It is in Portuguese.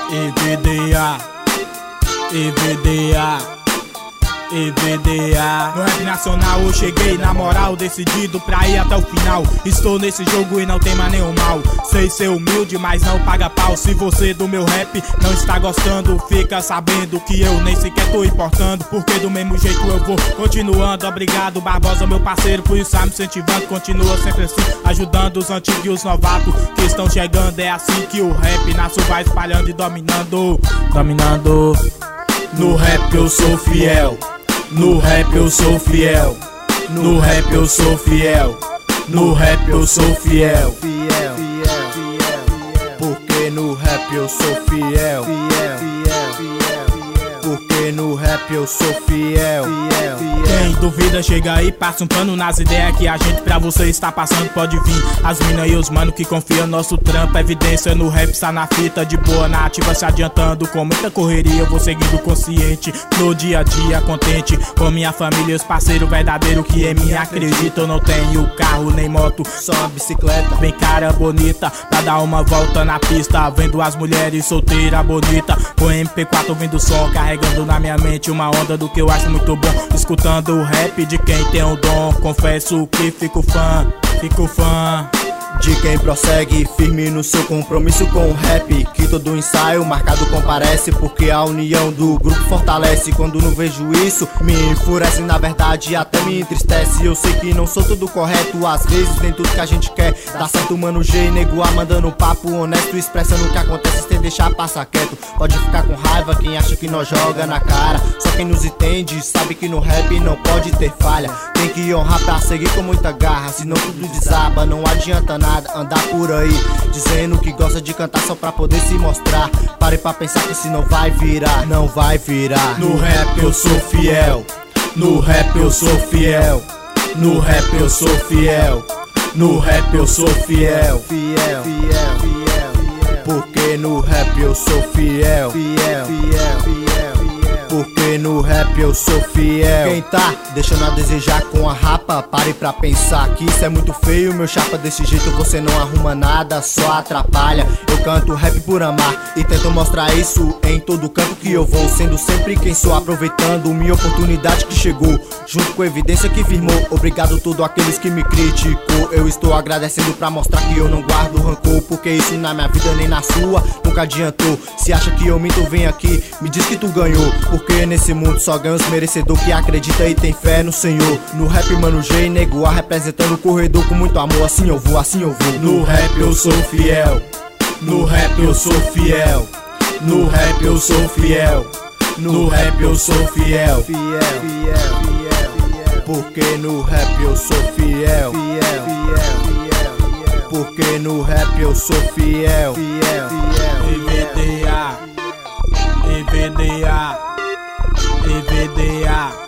EVDA, EVDA, EVDA. No rap nacional eu cheguei na moral, decidido pra ir até o final. Estou nesse jogo e não tem mais nenhum mal. Sei ser humilde, mas não paga pau. Se você do meu rap não está gostando, fica sabendo que eu nem sequer tô importando, porque do mesmo jeito eu vou continuando. Obrigado Barbosa, meu parceiro, por estar me incentivando. Continua sempre assim, ajudando os antigos e os novatos que estão chegando. É assim que o rap nacional vai espalhando e dominando. Dominando. No rap eu sou fiel. No rap eu sou fiel. No rap eu sou fiel. No rap eu sou fiel. Fiel, fiel, fiel. Porque no rap eu sou fiel. Fiel, fiel, fiel. Porque no rap eu sou fiel. Fiel, fiel. Quem duvida chega aí, passa um pano nas ideias que a gente pra você está passando. Pode vir as mina e os mano que confiam no nosso trampo. Evidência no rap está na fita, de boa na ativa, se adiantando. Com muita correria eu vou seguindo consciente, no dia a dia contente com minha família e os parceiros verdadeiros que em mim acreditam. Eu não tenho carro nem moto, só uma bicicleta bem cara, bonita, pra dar uma volta na pista. Vendo as mulheres solteiras bonita, com MP4 ouvindo o som, carregando na minha mente uma onda do que eu acho muito bom. Escutando o rap de quem tem o dom, confesso que fico fã de quem prossegue firme no seu compromisso com o rap, que todo ensaio marcado comparece, porque a união do grupo fortalece. Quando não vejo isso, me enfurece, na verdade até me entristece. Eu sei que não sou tudo correto, às vezes nem tudo que a gente quer dá certo, mano G e Nego A, mandando um papo honesto, expressando o que acontece sem deixar passar quieto. Pode ficar com raiva quem acha que nós joga na cara, só quem nos entende sabe que no rap não pode ter falha. Tem que honrar pra seguir com muita garra, senão tudo desaba, não adianta nada andar por aí dizendo que gosta de cantar só pra poder se mostrar. Pare pra pensar que se não vai virar, não vai virar. No rap eu sou fiel. No rap eu sou fiel. No rap eu sou fiel. No rap eu sou fiel. Fiel, fiel, fiel. Porque no rap eu sou fiel. Fiel, fiel, fiel. Porque no rap eu sou fiel. Quem tá deixando a desejar com a rapa, pare pra pensar que isso é muito feio, meu chapa. Desse jeito você não arruma nada, só atrapalha. Eu canto rap por amar e tento mostrar isso em todo canto que eu vou, sendo sempre quem sou, aproveitando minha oportunidade que chegou, junto com a evidência que firmou. Obrigado a todos aqueles que me criticou, eu estou agradecendo pra mostrar que eu não guardo rancor, porque isso na minha vida nem na sua nunca adiantou. Se acha que eu minto, vem aqui, me diz que tu ganhou, porque nesse mundo só ganha os merecedor que acredita e tem fé no Senhor. No rap mano G e Nego A, representando o corredor com muito amor. Assim eu vou, assim eu vou. No rap eu sou fiel. No rap eu sou fiel. No rap eu sou fiel. No rap eu sou fiel. Fiel, fiel, fiel. Porque no rap eu sou fiel. Fiel, fiel, fiel. Porque no rap eu sou fiel. Fiel, fiel. EVDA, EVDA, EVDA.